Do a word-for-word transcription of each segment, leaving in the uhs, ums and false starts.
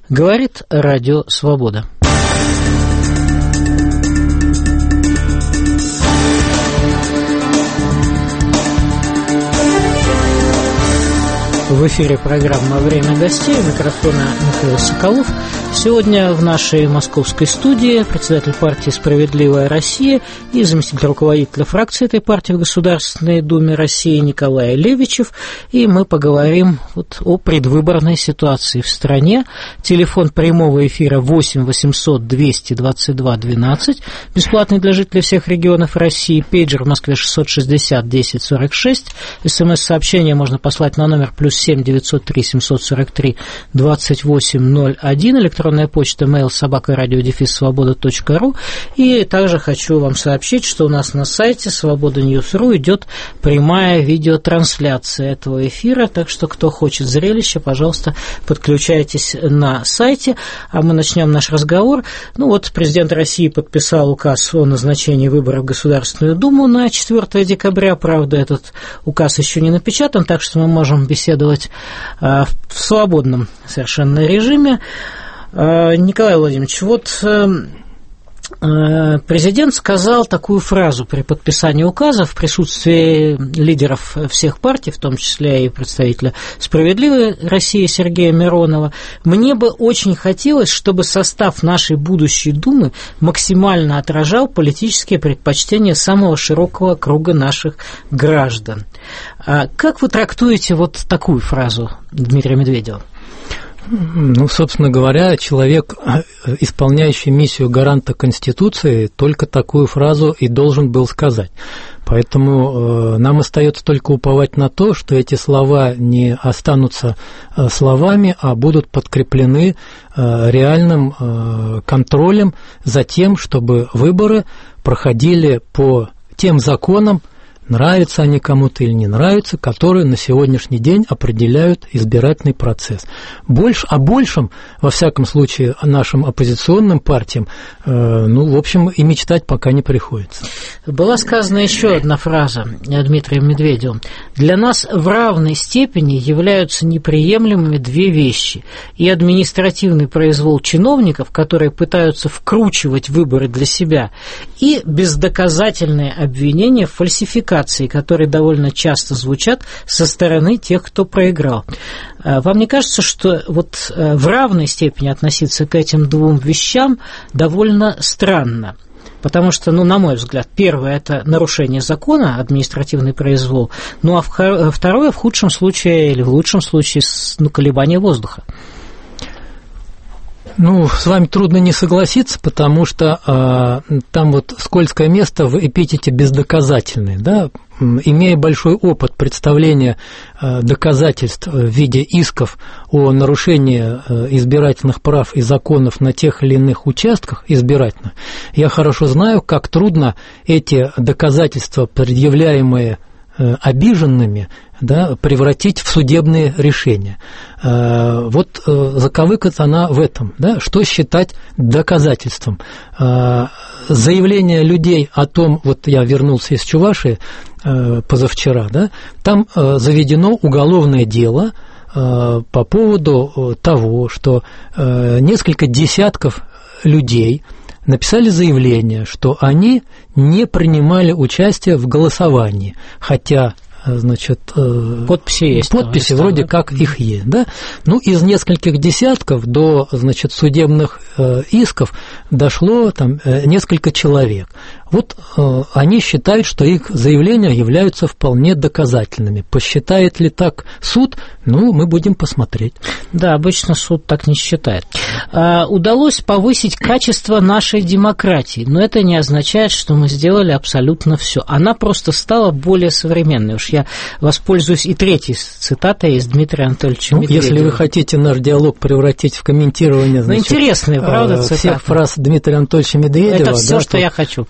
Говорит Радио Свобода. В эфире программа «Время гостей». У микрофона Михаил Соколов. Сегодня в нашей московской студии председатель партии «Справедливая Россия» и заместитель руководителя фракции этой партии в Государственной Думе России Николай Левичев. И мы поговорим вот о предвыборной ситуации в стране. Телефон прямого эфира восемь восемьсот двести двадцать два двенадцать, бесплатный для жителей всех регионов России. Пейджер в Москве шестьсот шестьдесят десять сорок шесть. СМС-сообщение можно послать на номер плюс семь девятьсот три семьсот сорок три двадцать восемь ноль один, электронная почта mail собака радио дефис свобода точка ру. И также хочу вам сообщить, что у нас на сайте свобода ньюс точка ру идет прямая видеотрансляция этого эфира, так что кто хочет зрелища, пожалуйста, подключайтесь на сайте. А мы начнем наш разговор. Ну вот, президент России подписал указ о назначении выборов в Государственную Думу на четвёртое декабря. Правда, этот указ еще не напечатан, так что мы можем беседовать в свободном совершенно режиме. Николай Владимирович, вот президент сказал такую фразу при подписании указа в присутствии лидеров всех партий, в том числе и представителя «Справедливой России» Сергея Миронова: «Мне бы очень хотелось, чтобы состав нашей будущей Думы максимально отражал политические предпочтения самого широкого круга наших граждан». Как вы трактуете вот такую фразу Дмитрия Медведева? Ну, собственно говоря, человек, исполняющий миссию гаранта Конституции, только такую фразу и должен был сказать. Поэтому э, нам остается только уповать на то, что эти слова не останутся э, словами, а будут подкреплены э, реальным э, контролем за тем, чтобы выборы проходили по тем законам, нравятся они кому-то или не нравятся, которые на сегодняшний день определяют избирательный процесс. Больше, о большем, во всяком случае, нашим оппозиционным партиям, э, ну, в общем, и мечтать пока не приходится. Была сказана еще одна фраза Дмитрием Медведевым: «Для нас в равной степени являются неприемлемыми две вещи: и административный произвол чиновников, которые пытаются вкручивать выборы для себя, и бездоказательные обвинения в фальсификации, которые довольно часто звучат со стороны тех, кто проиграл». Вам не кажется, что вот в равной степени относиться к этим двум вещам довольно странно? Потому что, ну, на мой взгляд, первое – это нарушение закона, административный произвол, ну, а второе, в худшем случае или в лучшем случае, ну, колебание воздуха. Ну, с вами трудно не согласиться, потому что э, там вот скользкое место в эпитете «бездоказательный», да, имея большой опыт представления э, доказательств в виде исков о нарушении э, избирательных прав и законов на тех или иных участках избирательных, я хорошо знаю, как трудно эти доказательства, предъявляемые э, обиженными, да, превратить в судебные решения. Вот заковыка она в этом, да, что считать доказательством. Заявление людей о том, вот я вернулся из Чувашии позавчера, да, там заведено уголовное дело по поводу того, что несколько десятков людей написали заявление, что они не принимали участие в голосовании, хотя, значит, подписи есть, подписи там, вроде да? как их есть, да? Ну, из нескольких десятков до, значит, судебных э, исков дошло там э, несколько человек. Вот э, они считают, что их заявления являются вполне доказательными. Посчитает ли так суд? Ну, мы будем посмотреть. Да, обычно суд так не считает. А, удалось повысить качество нашей демократии, но это не означает, что мы сделали абсолютно все. Она просто стала более современной. Уж я воспользуюсь и третьей цитатой из Дмитрия Анатольевича ну, Медведева. Если вы хотите наш диалог превратить в комментирование, значит, ну, интересные, правда, цитаты? Всех фраз Дмитрия Анатольевича Медведева. Это все, да, что то... я хочу.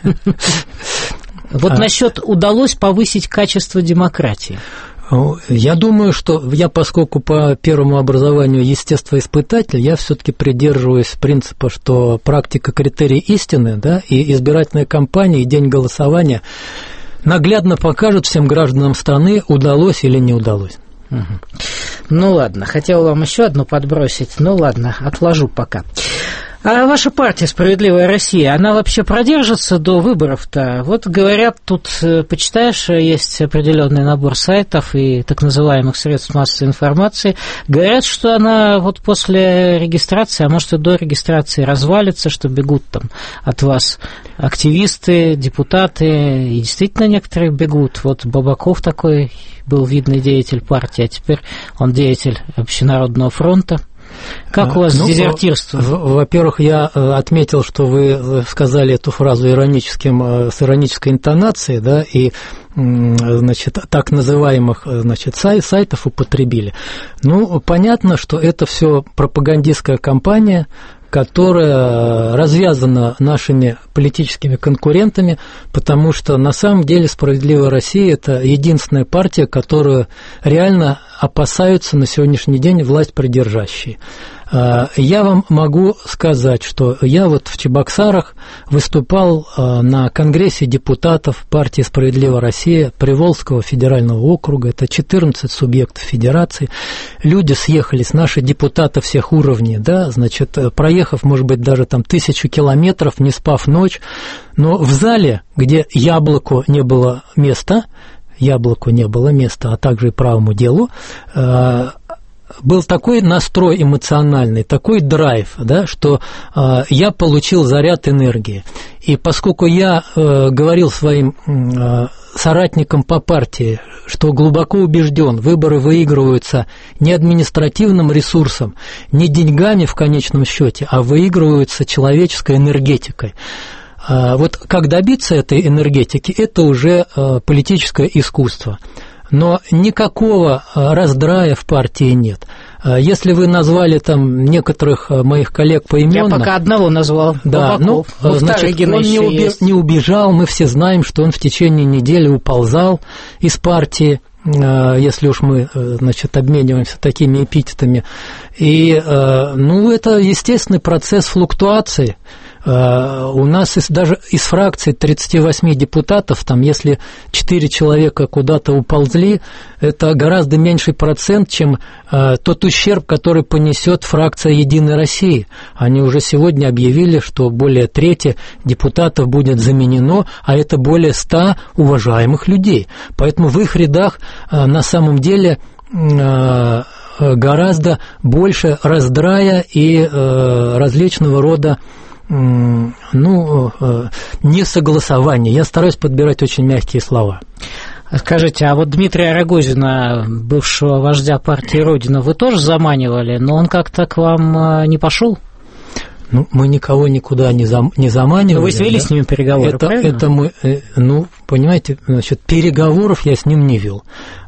Вот а... насчет удалось повысить качество демократии. Я думаю, что я, поскольку по первому образованию естествоиспытатель, я все-таки придерживаюсь принципа, что практика критерий истины, да, и избирательная кампания, и день голосования наглядно покажут всем гражданам страны, удалось или не удалось. Угу. Ну ладно, хотел вам еще одну подбросить, ну ладно, отложу пока. А ваша партия «Справедливая Россия», она вообще продержится до выборов-то? Вот говорят, тут, почитаешь, есть определенный набор сайтов и так называемых средств массовой информации, говорят, что она вот после регистрации, а может и до регистрации развалится, что бегут там от вас активисты, депутаты, и действительно некоторые бегут. Вот Бабаков такой был видный деятель партии, а теперь он деятель Общенародного фронта. Как у вас ну, дезертирство? Во-первых, я отметил, что вы сказали эту фразу ироническим, с иронической интонацией, да, и значит, так называемых значит, сайтов употребили. Ну, понятно, что это все пропагандистская кампания, которая развязана нашими политическими конкурентами, потому что на самом деле «Справедливая Россия» – это единственная партия, которую реально опасаются на сегодняшний день власть придержащие. Я вам могу сказать, что я вот в Чебоксарах выступал на Конгрессе депутатов партии «Справедливая Россия» Приволжского федерального округа, это четырнадцать субъектов федерации. Люди съехались, наши депутаты всех уровней, да, значит, проехав, может быть, даже там тысячу километров, не спав ночь, но в зале, где яблоку не было места, яблоку не было места, а также и правому делу, был такой настрой эмоциональный, такой драйв, да, что э, я получил заряд энергии. И поскольку я э, говорил своим э, соратникам по партии, что глубоко убежден, выборы выигрываются не административным ресурсом, не деньгами в конечном счете, а выигрываются человеческой энергетикой. Э, вот как добиться этой энергетики, это уже э, политическое искусство. Но никакого раздрая в партии нет. Если вы назвали там некоторых моих коллег поименно... Я пока одного назвал, да, ну, значит, он не, уби- не убежал, мы все знаем, что он в течение недели уползал из партии, если уж мы, значит, обмениваемся такими эпитетами. И, ну, это естественный процесс флуктуации. У нас из, даже из фракции тридцати восьми депутатов, там, если четыре человека куда-то уползли, это гораздо меньший процент, чем э, тот ущерб, который понесет фракция «Единой России». Они уже сегодня объявили, что более трети депутатов будет заменено, а это более ста уважаемых людей. Поэтому в их рядах э, на самом деле... Э, гораздо больше раздрая и э, различного рода ну, несогласование. Я стараюсь подбирать очень мягкие слова. Скажите, а вот Дмитрия Рогозина, бывшего вождя партии «Родина», вы тоже заманивали, но он как-то к вам не пошел? Ну, мы никого никуда не, зам, не заманивали. Но вы свели да? с ним переговоры, это, правильно? Это мы, ну, понимаете, значит, переговоров я с ним не вел.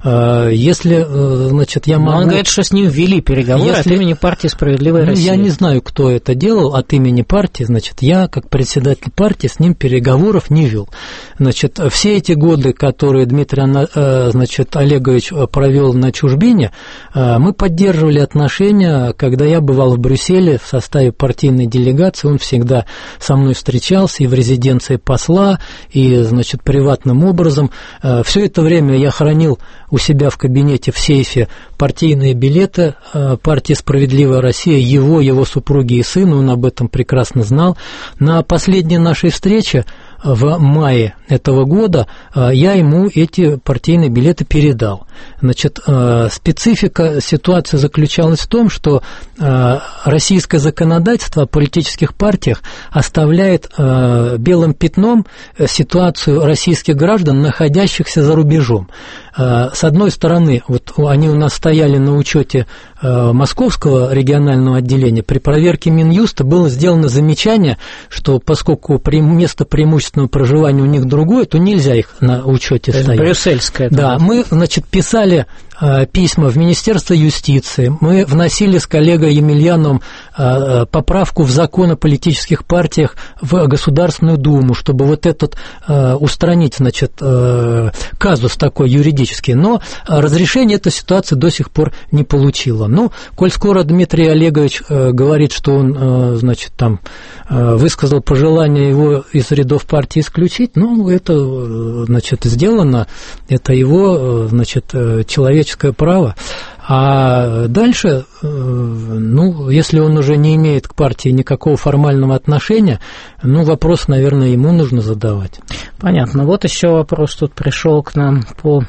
Если, значит, я могу... Но он говорит, что с ним вели переговоры Если... от имени партии «Справедливая ну, Россия». Я не знаю, кто это делал от имени партии, значит, я, как председатель партии, с ним переговоров не вел. Значит, все эти годы, которые Дмитрий, значит, Олегович провел на чужбине, мы поддерживали отношения, когда я бывал в Брюсселе в составе партийной делегации, он всегда со мной встречался и в резиденции посла, и, значит, приватным образом. Все это время я хранил у себя в кабинете в сейфе партийные билеты партии «Справедливая Россия», его, его супруги и сына, он об этом прекрасно знал. На последней нашей встрече в мае этого года я ему эти партийные билеты передал. Значит, специфика ситуации заключалась в том, что российское законодательство о политических партиях оставляет белым пятном ситуацию российских граждан, находящихся за рубежом. С одной стороны, вот они у нас стояли на учете Московского регионального отделения, при проверке Минюста было сделано замечание, что поскольку место преимущественного проживания у них другое, то нельзя их на учете стоять. Брюссельское. Да, мы, значит, писали письма в Министерство юстиции, мы вносили с коллегой Емельяновым поправку в закон о политических партиях в Государственную Думу, чтобы вот этот устранить, значит, казус такой юридический, но разрешение эта ситуация до сих пор не получила. Ну, коль скоро Дмитрий Олегович говорит, что он, значит, там высказал пожелание его из рядов партии исключить, ну, это, значит, сделано, это его, значит, человеческое демократическое право. А дальше, ну, если он уже не имеет к партии никакого формального отношения, ну, вопрос, наверное, ему нужно задавать. Понятно. Вот еще вопрос тут пришел к нам по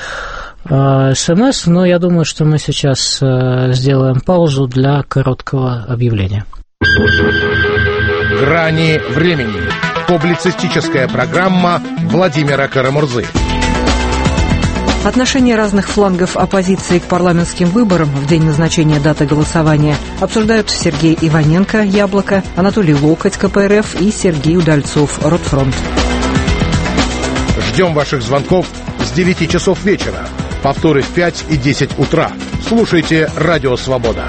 СМС, но я думаю, что мы сейчас сделаем паузу для короткого объявления. «Грани времени». Публицистическая программа Владимира Карамурзы. Отношение разных флангов оппозиции к парламентским выборам в день назначения даты голосования обсуждают Сергей Иваненко, Яблоко, Анатолий Локоть, КПРФ и Сергей Удальцов, Ротфронт. Ждем ваших звонков с девяти часов вечера. Повторы в пять и десять утра. Слушайте «Радио Свобода».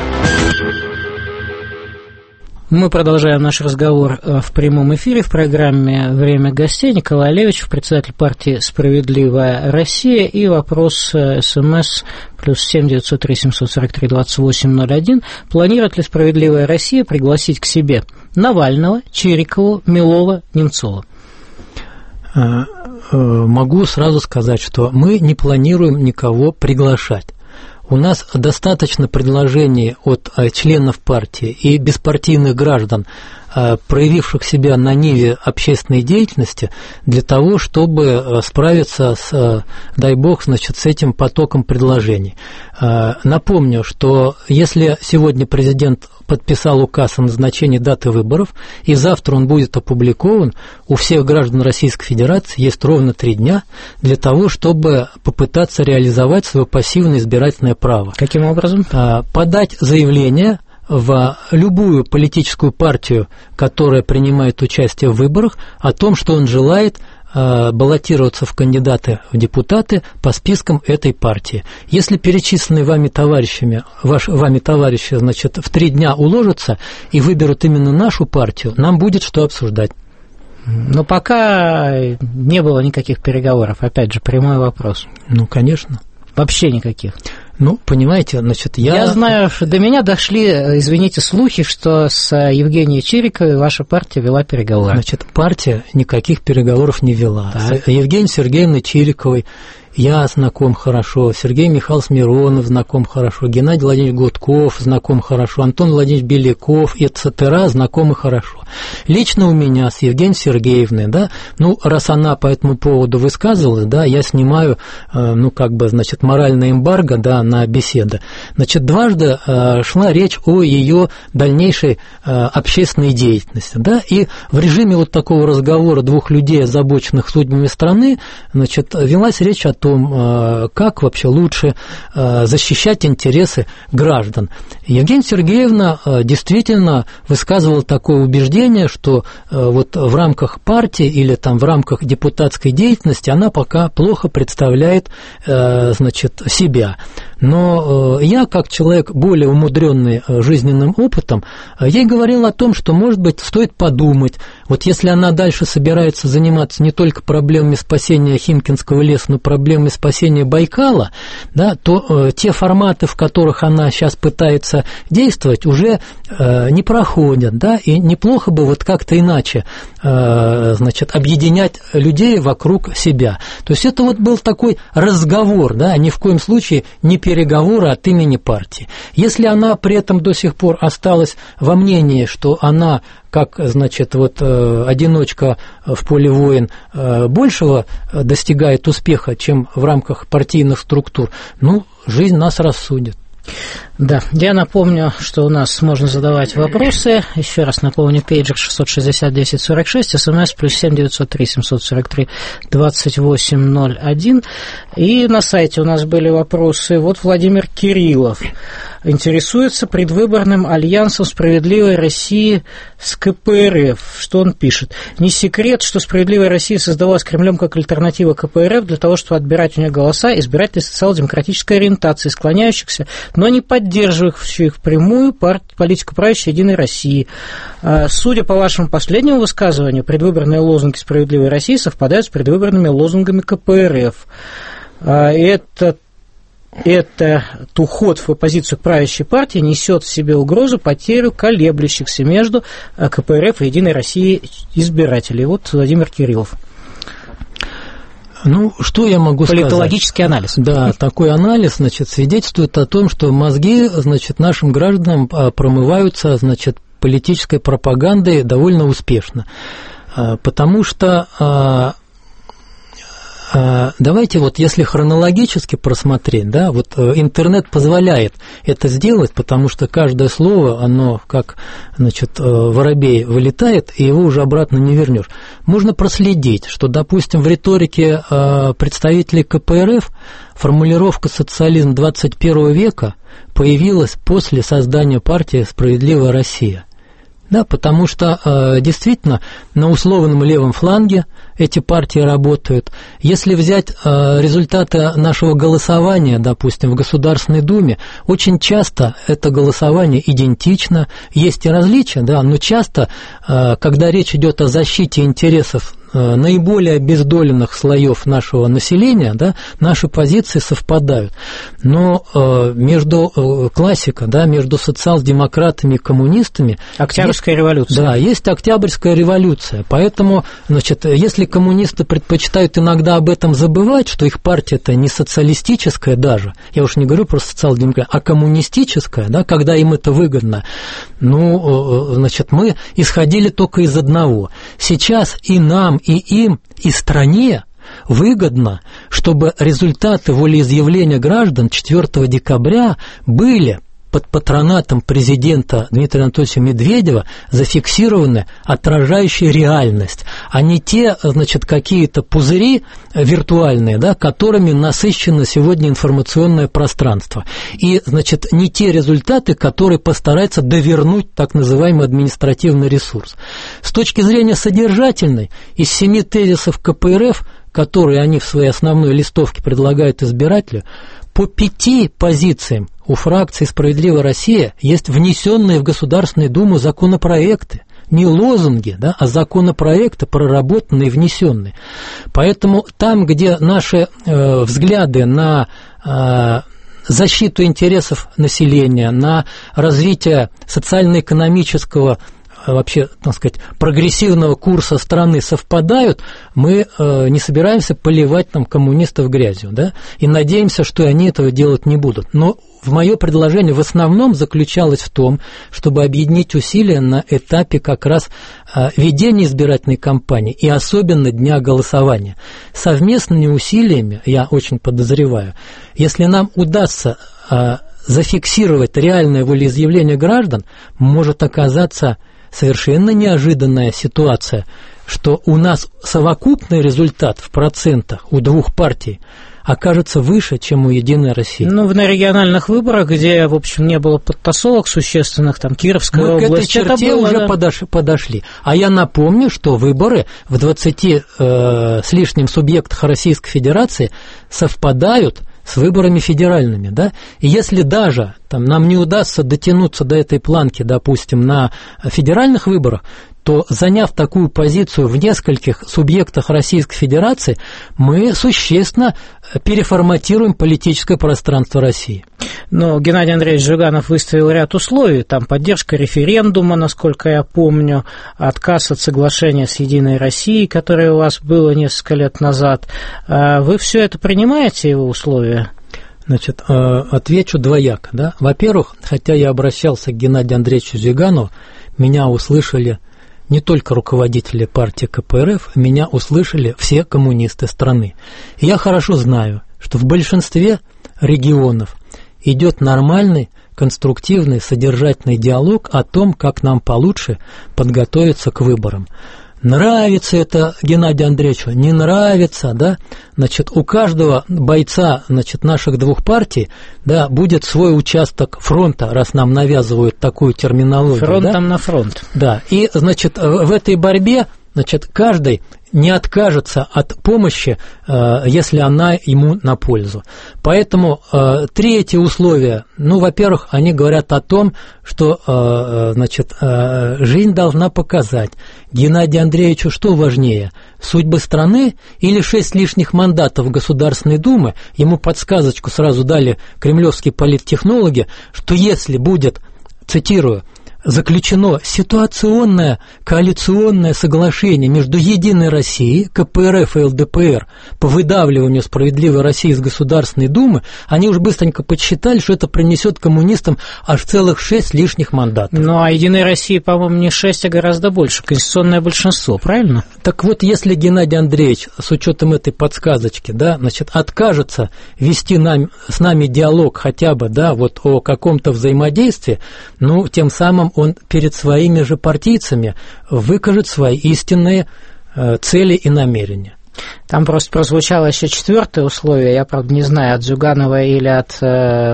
Мы продолжаем наш разговор в прямом эфире в программе «Время гостей». Николай Левичев, председатель партии «Справедливая Россия». И вопрос СМС плюс семь девятьсот три семьсот сорок три двадцать восемь ноль один. Планирует ли «Справедливая Россия» пригласить к себе Навального, Чирикову, Милова, Немцова? Могу сразу сказать, что мы не планируем никого приглашать. У нас достаточно предложений от членов партии и беспартийных граждан, проявивших себя на ниве общественной деятельности, для того, чтобы справиться с, дай бог, значит, с этим потоком предложений. Напомню, что если сегодня президент подписал указ о назначении даты выборов, и завтра он будет опубликован, у всех граждан Российской Федерации есть ровно три дня для того, чтобы попытаться реализовать свое пассивное избирательное право. Каким образом? Подать заявление в любую политическую партию, которая принимает участие в выборах, о том, что он желает баллотироваться в кандидаты в депутаты по спискам этой партии. Если перечисленные вами товарищами, ваш, вами товарищи, значит, в три дня уложатся и выберут именно нашу партию, нам будет что обсуждать. Но пока не было никаких переговоров. Опять же, прямой вопрос. Ну, конечно. Вообще никаких. Ну, понимаете, значит, я... Я знаю, что до меня дошли, извините, слухи, что с Евгенией Чириковой ваша партия вела переговоры. Значит, партия никаких переговоров не вела. Так. С Евгенией Сергеевной Чириковой я знаком хорошо, Сергей Михайлович Миронов знаком хорошо, Геннадий Владимирович Гудков знаком хорошо, Антон Владимирович Беляков, et cetera знакомы хорошо. Лично у меня с Евгенией Сергеевной, да, ну, раз она по этому поводу высказывалась, да, я снимаю, э, ну, как бы, значит, моральное эмбарго, да, на беседы. Значит, дважды э, шла речь о ее дальнейшей э, общественной деятельности, да, и в режиме вот такого разговора двух людей, озабоченных судьбами страны, значит, велась речь о том, как вообще лучше защищать интересы граждан. Евгения Сергеевна действительно высказывала такое убеждение, что вот в рамках партии или там в рамках депутатской деятельности она пока плохо представляет, значит, себя. Но я, как человек более умудренный жизненным опытом, ей говорил о том, что, может быть, стоит подумать, вот если она дальше собирается заниматься не только проблемами спасения Химкинского леса, но проблемами спасения Байкала, да, то э, те форматы, в которых она сейчас пытается действовать, уже э, не проходят, да, и неплохо бы вот как-то иначе, э, значит, объединять людей вокруг себя. То есть это вот был такой разговор, да, ни в коем случае не переговоры от имени партии. Если она при этом до сих пор осталась во мнении, что она, как, значит, вот одиночка в поле воин, большего достигает успеха, чем в рамках партийных структур, ну, жизнь нас рассудит. Да, я напомню, что у нас можно задавать вопросы. Еще раз напомню, пейджер шестьсот шестьдесят десять сорок шесть, смс плюс семь девятьсот три семьсот сорок три двадцать восемь ноль один. И на сайте у нас были вопросы. Вот Владимир Кириллов интересуется предвыборным альянсом «Справедливой России» с КПРФ. Что он пишет? Не секрет, что «Справедливая Россия» создавалась Кремлем как альтернатива КПРФ для того, чтобы отбирать у нее голоса избирателей социал-демократической ориентации, склоняющихся, но не поддерживающих впрямую политику правящей «Единой России». Судя по вашему последнему высказыванию, предвыборные лозунги «Справедливой России» совпадают с предвыборными лозунгами КПРФ. Это Этот уход в оппозицию к правящей партии несет в себе угрозу потерю колеблющихся между КПРФ и «Единой Россией» избирателей. Вот Владимир Кириллов. Ну, что я могу сказать? Политологический анализ. Да, такой анализ, значит, свидетельствует о том, что мозги, значит, нашим гражданам промываются, значит, политической пропагандой довольно успешно. Потому что... Давайте вот, если хронологически просмотреть, да, вот интернет позволяет это сделать, потому что каждое слово, оно как, значит, воробей вылетает, и его уже обратно не вернешь. Можно проследить, что, допустим, в риторике представителей ка пэ эр эф формулировка «социализм двадцать первого века» появилась после создания партии «Справедливая Россия». Да, потому что э, действительно на условном левом фланге эти партии работают. Если взять э, результаты нашего голосования, допустим, в Государственной Думе, очень часто это голосование идентично, есть и различия, да, но часто, э, когда речь идет о защите интересов наиболее обездоленных слоев нашего населения, да, наши позиции совпадают. Но э, между э, классика, да, между социал-демократами и коммунистами... Октябрьская есть, революция. Да, есть Октябрьская революция. Поэтому, значит, если коммунисты предпочитают иногда об этом забывать, что их партия-то не социалистическая даже, я уж не говорю про социал-демократию, а коммунистическая, да, когда им это выгодно, ну, э, значит, мы исходили только из одного. Сейчас и нам, и им, и стране выгодно, чтобы результаты волеизъявления граждан четвёртого декабря были под патронатом президента Дмитрия Анатольевича Медведева зафиксированы, отражающие реальность, а не те, значит, какие-то пузыри виртуальные, да, которыми насыщено сегодня информационное пространство. И, значит, не те результаты, которые постараются довернуть так называемый административный ресурс. С точки зрения содержательной, из семи тезисов ка пэ эр эф, которые они в своей основной листовке предлагают избирателю, по пяти позициям у фракции «Справедливая Россия» есть внесенные в Государственную Думу законопроекты. Не лозунги, да, а законопроекты, проработанные и внесенные. Поэтому там, где наши э, взгляды на э, защиту интересов населения, на развитие социально-экономического, вообще, так сказать, прогрессивного курса страны совпадают, мы э, не собираемся поливать там коммунистов грязью, да, и надеемся, что они этого делать не будут. Но в мое предложение в основном заключалось в том, чтобы объединить усилия на этапе как раз э, ведения избирательной кампании и особенно дня голосования. Совместными усилиями, я очень подозреваю, если нам удастся э, зафиксировать реальное волеизъявление граждан, может оказаться совершенно неожиданная ситуация, что у нас совокупный результат в процентах у двух партий окажется выше, чем у «Единой России». Ну, на региональных выборах, где, в общем, не было подтасовок существенных, там, Кировская Мы область, к этой черте было, уже да. подош, подошли. А я напомню, что выборы в двадцати э, с лишним субъектах Российской Федерации совпадают с выборами федеральными, да, и если даже там, нам не удастся дотянуться до этой планки, допустим, на федеральных выборах, то, заняв такую позицию в нескольких субъектах Российской Федерации, мы существенно переформатируем политическое пространство России. Но Геннадий Андреевич Жиганов выставил ряд условий, там поддержка референдума, насколько я помню, отказ от соглашения с «Единой Россией», которое у вас было несколько лет назад. Вы все это принимаете, его условия? Значит, отвечу двояко, да. Во-первых, хотя я обращался к Геннадию Андреевичу Зюганову, меня услышали не только руководители партии ка пэ эр эф, меня услышали все коммунисты страны. И я хорошо знаю, что в большинстве регионов идет нормальный, конструктивный, содержательный диалог о том, как нам получше подготовиться к выборам. Нравится это Геннадию Андреевичу, не нравится, да, значит, у каждого бойца, значит, наших двух партий, да, будет свой участок фронта, раз нам навязывают такую терминологию. Фронтом да? на фронт. Да, и, значит, в этой борьбе, значит, каждый не откажется от помощи, если она ему на пользу. Поэтому третье условие, ну, во-первых, они говорят о том, что, значит, жизнь должна показать, Геннадию Андреевичу что важнее, судьбы страны или шесть лишних мандатов Государственной Думы? Ему подсказочку сразу дали кремлевские политтехнологи, что если будет, цитирую, заключено ситуационное коалиционное соглашение между Единой Россией, ка пэ эр эф и эл дэ пэ эр по выдавливанию «Справедливой России» из Государственной Думы, они уж быстренько подсчитали, что это принесет коммунистам аж целых шесть лишних мандатов. Ну, а Единой России, по-моему, не шесть, а гораздо больше. Конституционное большинство, правильно? Так вот, если Геннадий Андреевич, с учетом этой подсказочки, да, значит, откажется вести нам, с нами диалог хотя бы, да, вот о каком-то взаимодействии, ну, тем самым он перед своими же партийцами выкажет свои истинные э, цели и намерения. Там просто прозвучало еще четвертое условие, я, правда, не знаю, от Зюганова или от э,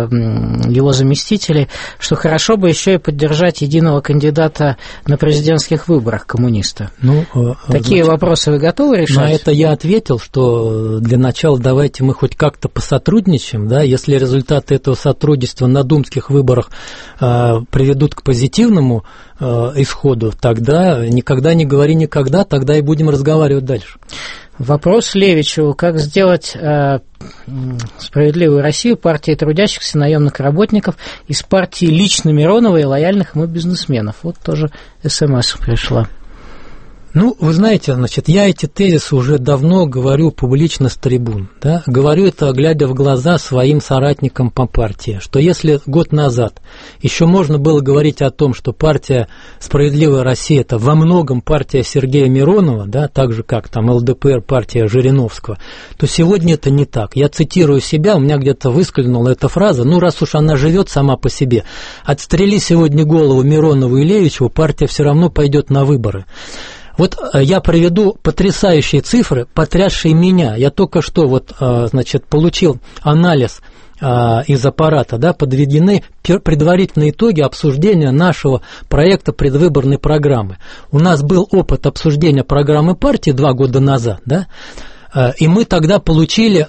его заместителей, что хорошо бы еще и поддержать единого кандидата на президентских выборах коммуниста. Ну, Такие значит, вопросы вы готовы решать? На это я ответил, что для начала давайте мы хоть как-то посотрудничаем, да, если результаты этого сотрудничества на думских выборах э, приведут к позитивному э, исходу, тогда никогда не говори никогда, тогда и будем разговаривать дальше. Вопрос Левичеву. Как сделать э, «Справедливую Россию» партии трудящихся наемных работников из партии лично Миронова и лояльных ему бизнесменов? Вот тоже СМС пришла. Ну, вы знаете, значит, я эти тезисы уже давно говорю публично с трибун, да, говорю это, глядя в глаза своим соратникам по партии, что если год назад еще можно было говорить о том, что партия «Справедливая Россия» это во многом партия Сергея Миронова, да, так же, как там эл дэ пэ эр, партия Жириновского, то сегодня это не так. Я цитирую себя, у меня где-то выскользнула эта фраза, ну, раз уж она живет сама по себе, отстрели сегодня голову Миронову и Левичеву, партия все равно пойдет на выборы. Вот я приведу потрясающие цифры, потрясшие меня. Я только что вот, значит, получил анализ из аппарата, да, подведены предварительные итоги обсуждения нашего проекта предвыборной программы. У нас был опыт обсуждения программы партии два года назад, да, и мы тогда получили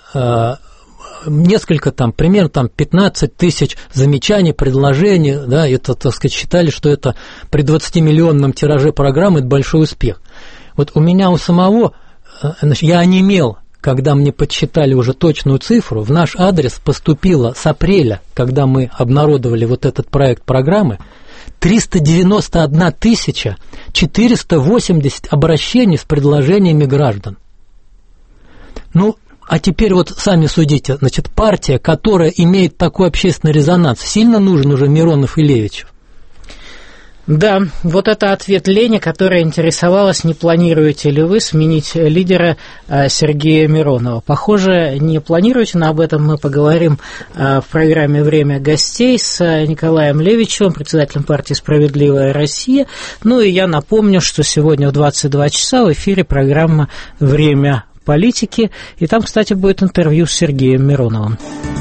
несколько там, примерно там пятнадцать тысяч замечаний, предложений, да, это, так сказать, считали, что это при двадцатимиллионном тираже программы это большой успех. Вот у меня у самого, значит, я онемел, когда мне подсчитали уже точную цифру, в наш адрес поступило с апреля, когда мы обнародовали вот этот проект программы, триста девяносто одна тысяча четыреста восемьдесят обращений с предложениями граждан. Ну, а теперь вот сами судите, значит, партия, которая имеет такой общественный резонанс, сильно нужен уже Миронов и Левичев? Да, вот это ответ Лене, которая интересовалась, не планируете ли вы сменить лидера Сергея Миронова. Похоже, не планируете, но об этом мы поговорим в программе «Время гостей» с Николаем Левичевым, председателем партии «Справедливая Россия». Ну и я напомню, что сегодня в двадцать два часа в эфире программа «Время политики», и там, кстати, будет интервью с Сергеем Мироновым.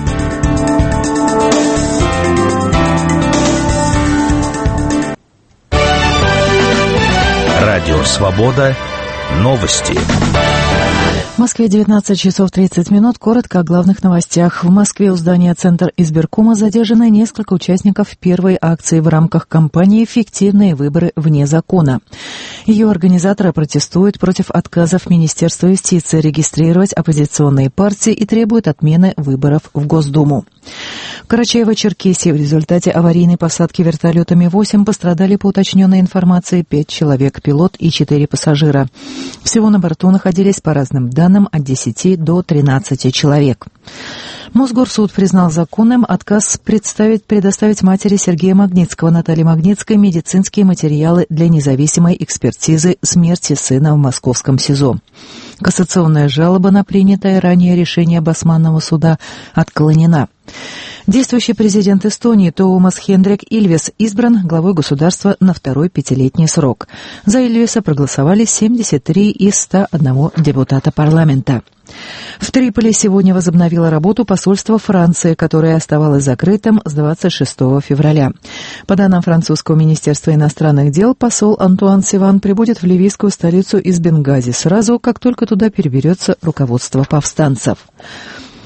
Радио «Свобода». Новости. В Москве девятнадцать часов тридцать минут. Коротко о главных новостях. В Москве у здания Центр избиркома задержаны несколько участников первой акции в рамках кампании «Фиктивные выборы вне закона». Ее организаторы протестуют против отказов Министерства юстиции регистрировать оппозиционные партии и требуют отмены выборов в Госдуму. В Карачаево-Черкесии в результате аварийной посадки вертолета Ми восемь пострадали, по уточненной информации, пять человек, пилот и четыре пассажира. Всего на борту находились, по разным данным, от десяти до тринадцати человек. Мосгорсуд признал законным отказ представить, предоставить матери Сергея Магнитского, Наталье Магнитской, медицинские материалы для независимой экспертизы смерти сына в московском СИЗО. Кассационная жалоба на принятое ранее решение Басманного суда отклонена. Действующий президент Эстонии Туомас Хендрик Ильвес избран главой государства на второй пятилетний срок. За Ильвеса проголосовали семьдесят три из ста одного депутата парламента. В Триполи сегодня возобновило работу посольство Франции, которое оставалось закрытым с двадцать шестого февраля. По данным французского министерства иностранных дел, посол Антуан Сиван прибудет в ливийскую столицу из Бенгази сразу, как только туда переберется руководство повстанцев.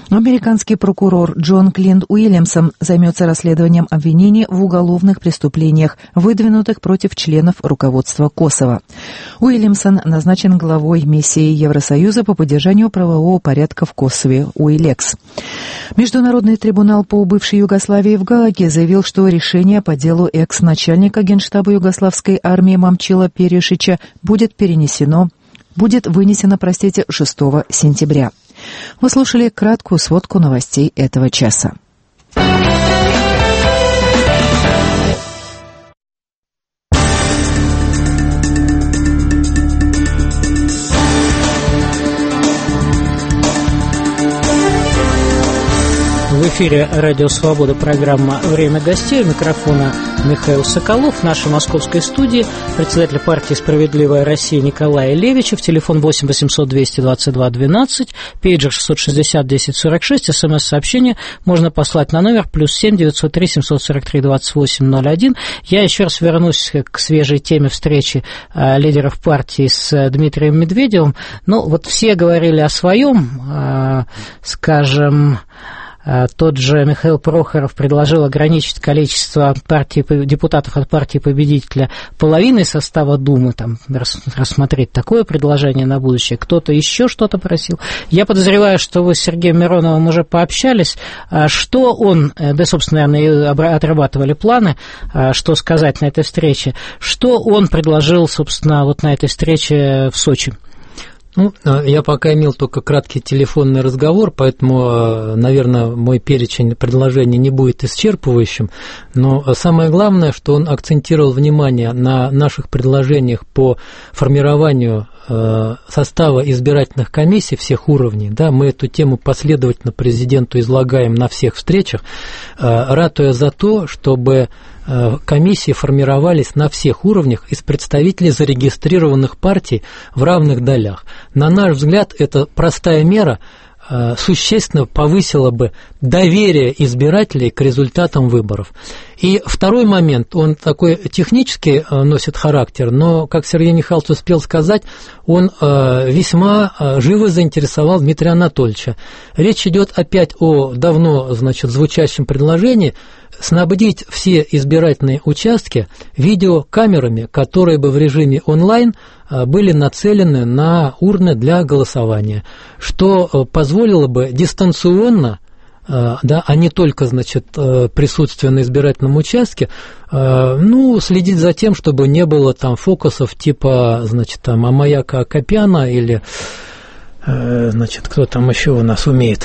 Американский прокурор Джон Клинт Уильямсон займется расследованием обвинений в уголовных преступлениях, выдвинутых против членов руководства Косово. Уильямсон назначен главой миссии Евросоюза по поддержанию правового порядка в Косове УИЛЕКС. Международный трибунал по бывшей Югославии в Гааге заявил, что решение по делу экс-начальника Генштаба югославской армии Момчила Перешича будет перенесено, будет вынесено, простите, шестого сентября. Вы слушали краткую сводку новостей этого часа. В эфире «Радио Свобода», программа «Время гостей». У микрофона Михаил Соколов. В нашей московской студии председатель партии «Справедливая Россия» Николай Левичев. Телефон восемь восемьсот двести двадцать два двенадцать, пейджер шестьсот шестьдесят десять сорок шесть. СМС-сообщение можно послать на номер плюс семь девятьсот три семьсот сорок три двадцать восемь ноль один. Я еще раз вернусь к свежей теме встречи лидеров партии с Дмитрием Медведевым. Ну, вот все говорили о своем, скажем... Тот же Михаил Прохоров предложил ограничить количество партии, депутатов от партии победителя половиной состава Думы, там, рассмотреть такое предложение на будущее. Кто-то еще что-то просил. Я подозреваю, что вы с Сергеем Мироновым уже пообщались. Что он, да, собственно, наверное, отрабатывали планы, что сказать на этой встрече. Что он предложил, собственно, вот на этой встрече в Сочи? Ну, я пока имел только краткий телефонный разговор, поэтому, наверное, мой перечень предложений не будет исчерпывающим, но самое главное, что он акцентировал внимание на наших предложениях по формированию состава избирательных комиссий всех уровней. Да, мы эту тему последовательно президенту излагаем на всех встречах, ратуя за то, чтобы комиссии формировались на всех уровнях из представителей зарегистрированных партий в равных долях. На наш взгляд, это простая мера существенно повысила бы доверие избирателей к результатам выборов. И второй момент, он такой технический носит характер, но, как Сергей Михайлович успел сказать, он весьма живо заинтересовал Дмитрия Анатольевича. Речь идет опять о давно, значит, звучащем предложении снабдить все избирательные участки видеокамерами, которые бы в режиме онлайн были нацелены на урны для голосования, что позволило бы дистанционно, да, а не только, значит, присутствие на избирательном участке, ну, следить за тем, чтобы не было там фокусов типа, значит, там, Амаяка Акопяна или, значит, кто там еще у нас умеет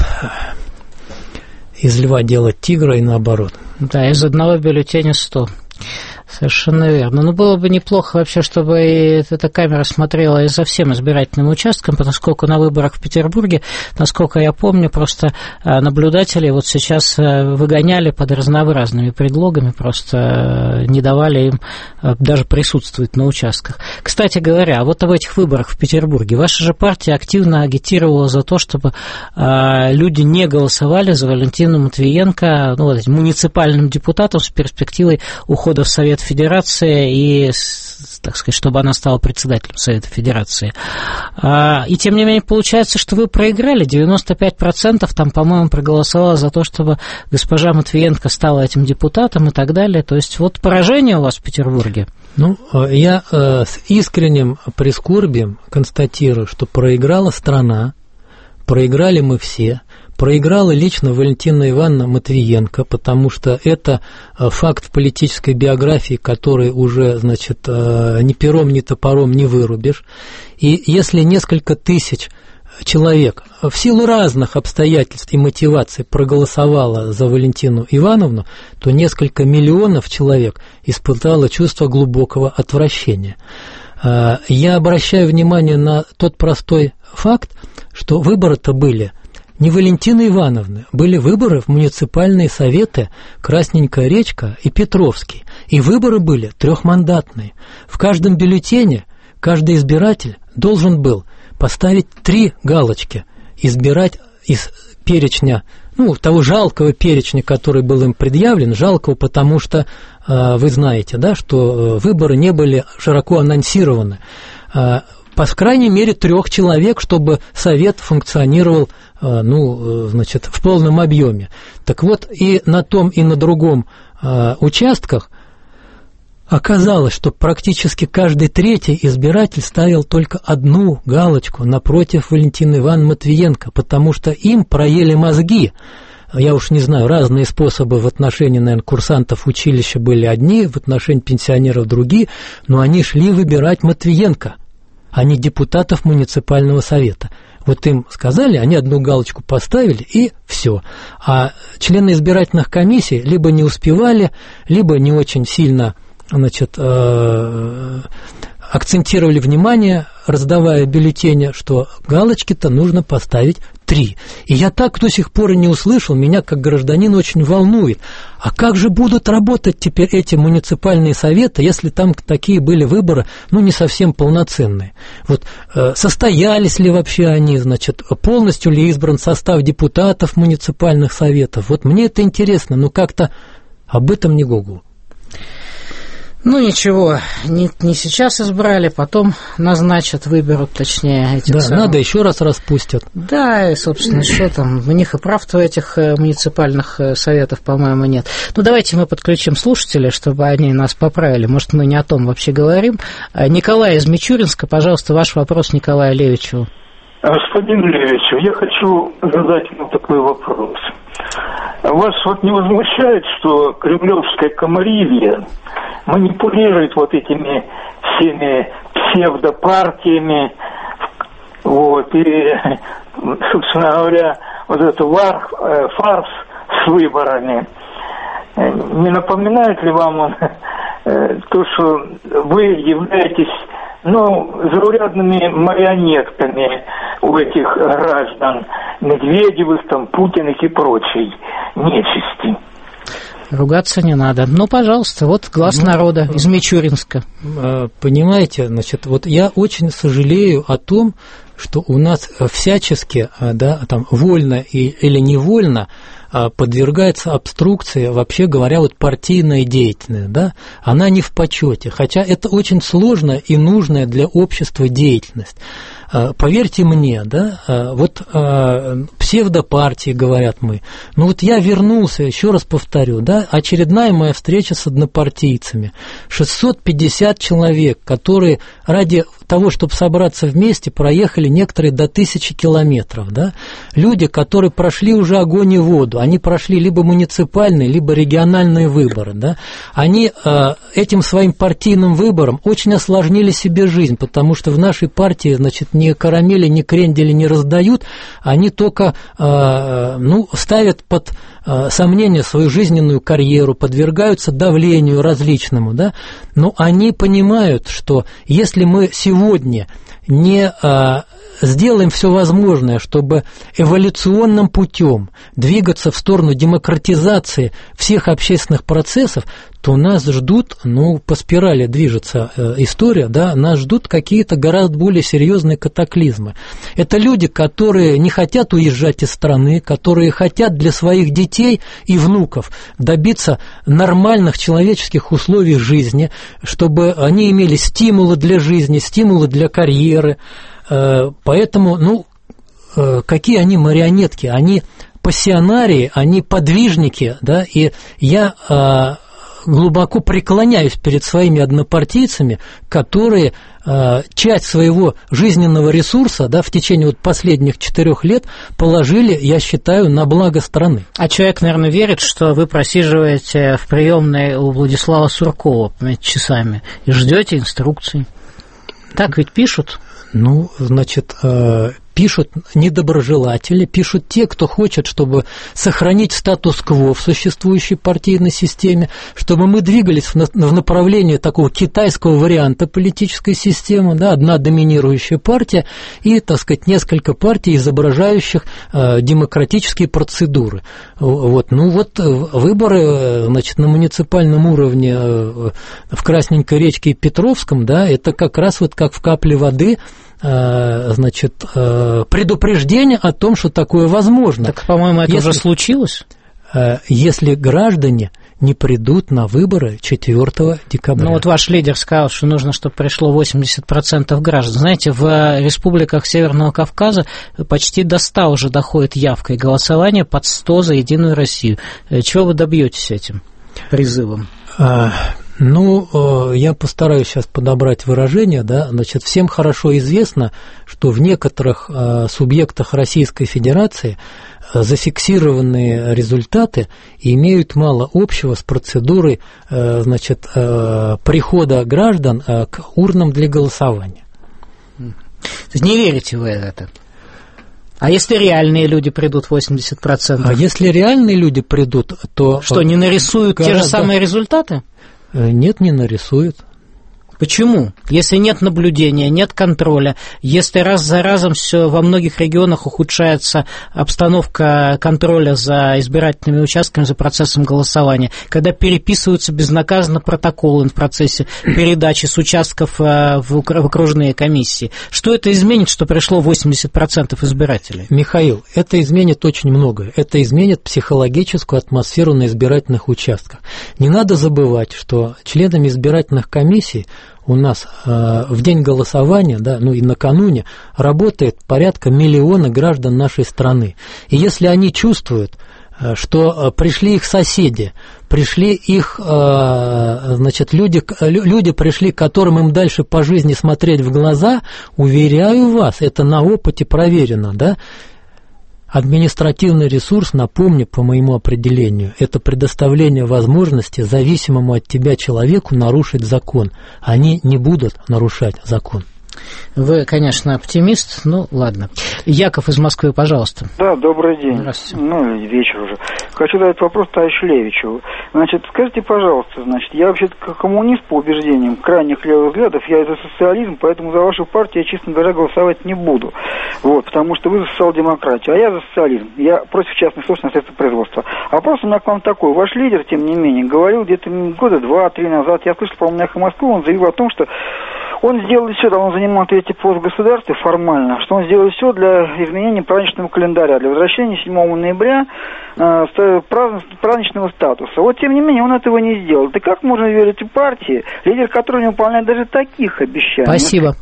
из льва делать тигра и наоборот. Да, из одного бюллетеня сто. Совершенно верно. Но было бы неплохо вообще, чтобы эта камера смотрела и за всем избирательным участком, поскольку на выборах в Петербурге, насколько я помню, просто наблюдатели вот сейчас выгоняли под разнообразными предлогами, просто не давали им даже присутствовать на участках. Кстати говоря, вот об этих выборах в Петербурге. Ваша же партия активно агитировала за то, чтобы люди не голосовали за Валентину Матвиенко, ну, вот этим муниципальным депутатом с перспективой ухода в Совет Федерации и, так сказать, чтобы она стала председателем Совета Федерации. И тем не менее получается, что вы проиграли. девяносто пять процентов там, по-моему, проголосовало за то, чтобы госпожа Матвиенко стала этим депутатом и так далее. То есть вот поражение у вас в Петербурге. Ну, я с искренним прискорбием констатирую, что проиграла страна, проиграли мы все. Проиграла лично Валентина Ивановна Матвиенко, потому что это факт в политической биографии, который уже, значит, ни пером, ни топором не вырубишь. И если несколько тысяч человек в силу разных обстоятельств и мотиваций проголосовало за Валентину Ивановну, то несколько миллионов человек испытало чувство глубокого отвращения. Я обращаю внимание на тот простой факт, что выборы-то были не Валентины Ивановны, были выборы в муниципальные советы Красненькая Речка и Петровский. И выборы были трехмандатные. В каждом бюллетене каждый избиратель должен был поставить три галочки, избирать из перечня, ну, того жалкого перечня, который был им предъявлен, жалкого, потому что э, вы знаете, да, что выборы не были широко анонсированы. Э, по крайней мере, трех человек, чтобы совет функционировал, ну, значит, в полном объеме. Так вот, и на том, и на другом участках оказалось, что практически каждый третий избиратель ставил только одну галочку напротив Валентины Ивановны Матвиенко, потому что им проели мозги. Я уж не знаю, разные способы в отношении, наверное, курсантов училища были одни, в отношении пенсионеров другие, но они шли выбирать Матвиенко, а не депутатов муниципального совета. Вот им сказали, они одну галочку поставили, и все. А члены избирательных комиссий либо не успевали, либо не очень сильно, значит, акцентировали внимание, раздавая бюллетени, что галочки-то нужно поставить три. И я так до сих пор и не услышал, меня как гражданин очень волнует. А как же будут работать теперь эти муниципальные советы, если там такие были выборы, ну, не совсем полноценные? Вот э, состоялись ли вообще они, значит, полностью ли избран состав депутатов муниципальных советов? Вот мне это интересно, но как-то об этом не гугл. Ну, ничего, не, не сейчас избрали, потом назначат, выберут, точнее, этих Да, самых. надо еще раз распустят. Да, и, собственно, что там, у них и прав-то этих муниципальных советов, по-моему, нет. Ну, давайте мы подключим слушателей, чтобы они нас поправили. Может, мы не о том вообще говорим. Николай из Мичуринска, пожалуйста, ваш вопрос Николаю Левичеву. Господин Левичев, я хочу задать вам такой вопрос. Вас вот не возмущает, что кремлевская комарилья манипулирует вот этими всеми псевдопартиями, вот, и, собственно говоря, вот этот вар, фарс с выборами. Не напоминает ли вам он то, что вы являетесь, ну, заурядными марионетками у этих граждан, Медведевых, там, Путиных и прочей нечисти? Ругаться не надо. Ну, пожалуйста, вот глаз ну, народа из Мичуринска. Понимаете, значит, вот я очень сожалею о том, что у нас всячески, да, там, вольно или невольно подвергается обструкции, вообще говоря, вот партийная деятельность, да, она не в почете, хотя это очень сложная и нужная для общества деятельность. Поверьте мне, да, вот псевдопартии, говорят мы, ну вот я вернулся, еще раз повторю, да, очередная моя встреча с однопартийцами, шестьсот пятьдесят человек, которые ради того, чтобы собраться вместе, проехали некоторые до тысячи километров, да, люди, которые прошли уже огонь и воду, они прошли либо муниципальные, либо региональные выборы, да, они этим своим партийным выбором очень осложнили себе жизнь, потому что в нашей партии, значит, ни карамели, ни крендели не раздают, они только, э, ну, ставят под э, сомнение свою жизненную карьеру, подвергаются давлению различному, да, но они понимают, что если мы сегодня не э, сделаем все возможное, чтобы эволюционным путем двигаться в сторону демократизации всех общественных процессов, то нас ждут, ну, по спирали движется э, история, да, нас ждут какие-то гораздо более серьезные катаклизмы. Это люди, которые не хотят уезжать из страны, которые хотят для своих детей и внуков добиться нормальных человеческих условий жизни, чтобы они имели стимулы для жизни, стимулы для карьеры. Э, поэтому, ну, э, какие они марионетки? Они пассионарии, они подвижники, да, и я... Э, глубоко преклоняюсь перед своими однопартийцами, которые э, часть своего жизненного ресурса, да, в течение вот последних четырех лет положили, я считаю, на благо страны. А человек, наверное, верит, что вы просиживаете в приемной у Владислава Суркова, понимаете, часами и ждете инструкций. Так ведь пишут? Ну, значит, э, пишут недоброжелатели, пишут те, кто хочет, чтобы сохранить статус-кво в существующей партийной системе, чтобы мы двигались в, на, в направлении такого китайского варианта политической системы, да, одна доминирующая партия и, так сказать, несколько партий, изображающих э, демократические процедуры. Вот, ну вот выборы, значит, на муниципальном уровне э, в Красненькой речке и Петровском, да, это как раз вот как в капле воды, значит, предупреждение о том, что такое возможно. Так, по-моему, это если, уже случилось. Если граждане не придут на выборы четвёртого декабря. Ну вот ваш лидер сказал, что нужно, чтобы пришло восемьдесят процентов граждан. Знаете, в республиках Северного Кавказа почти до ста уже доходит явка и голосование под сто за Единую Россию. Чего вы добьетесь этим призывом? А, ну, я постараюсь сейчас подобрать выражение, да, значит, всем хорошо известно, что в некоторых а, субъектах Российской Федерации зафиксированные результаты имеют мало общего с процедурой, а, значит, а, прихода граждан а, к урнам для голосования. То есть не верите вы в это? А если реальные люди придут восемьдесят процентов? А если реальные люди придут, то... Что, не нарисуют гораздо... те же самые результаты? Нет, не нарисуют. Почему? Если нет наблюдения, нет контроля, если раз за разом все во многих регионах ухудшается обстановка контроля за избирательными участками, за процессом голосования, когда переписываются безнаказанно протоколы в процессе передачи с участков в окружные комиссии, что это изменит, что пришло восемьдесят процентов избирателей? Михаил, это изменит очень многое. Это изменит психологическую атмосферу на избирательных участках. Не надо забывать, что членами избирательных комиссий у нас э, в день голосования, да, ну и накануне, работает порядка миллиона граждан нашей страны. И если они чувствуют, э, что э, пришли их соседи, пришли их, э, значит, люди, люди пришли, которым им дальше по жизни смотреть в глаза, уверяю вас, это на опыте проверено, да. Административный ресурс, напомню, по моему определению, это предоставление возможности зависимому от тебя человеку нарушить закон. Они не будут нарушать закон. Вы, конечно, оптимист, ну ладно. Яков из Москвы, пожалуйста. Да, добрый день. Здравствуйте. Ну, вечер уже. Хочу задать вопрос товарищу Левичеву. Значит, скажите, пожалуйста, значит, я вообще-то как коммунист по убеждениям крайних левых взглядов, я за социализм, поэтому за вашу партию я, честно говоря, голосовать не буду. Вот, потому что вы за социал-демократию, а я за социализм. Я против частной собственности средства производства. А вопрос у меня к вам такой. Ваш лидер, тем не менее, говорил где-то года два-три назад, я слышал, по-моему, на «Эхо Москвы», он заявил о том, что он сделал все, да, он занимал третий пост в государстве формально, что он сделал все для изменения праздничного календаря, для возвращения седьмого ноября э, праздничного статуса. Вот, тем не менее, он этого не сделал. И как можно верить в партии, лидер которой не выполняет даже таких обещаний? Спасибо.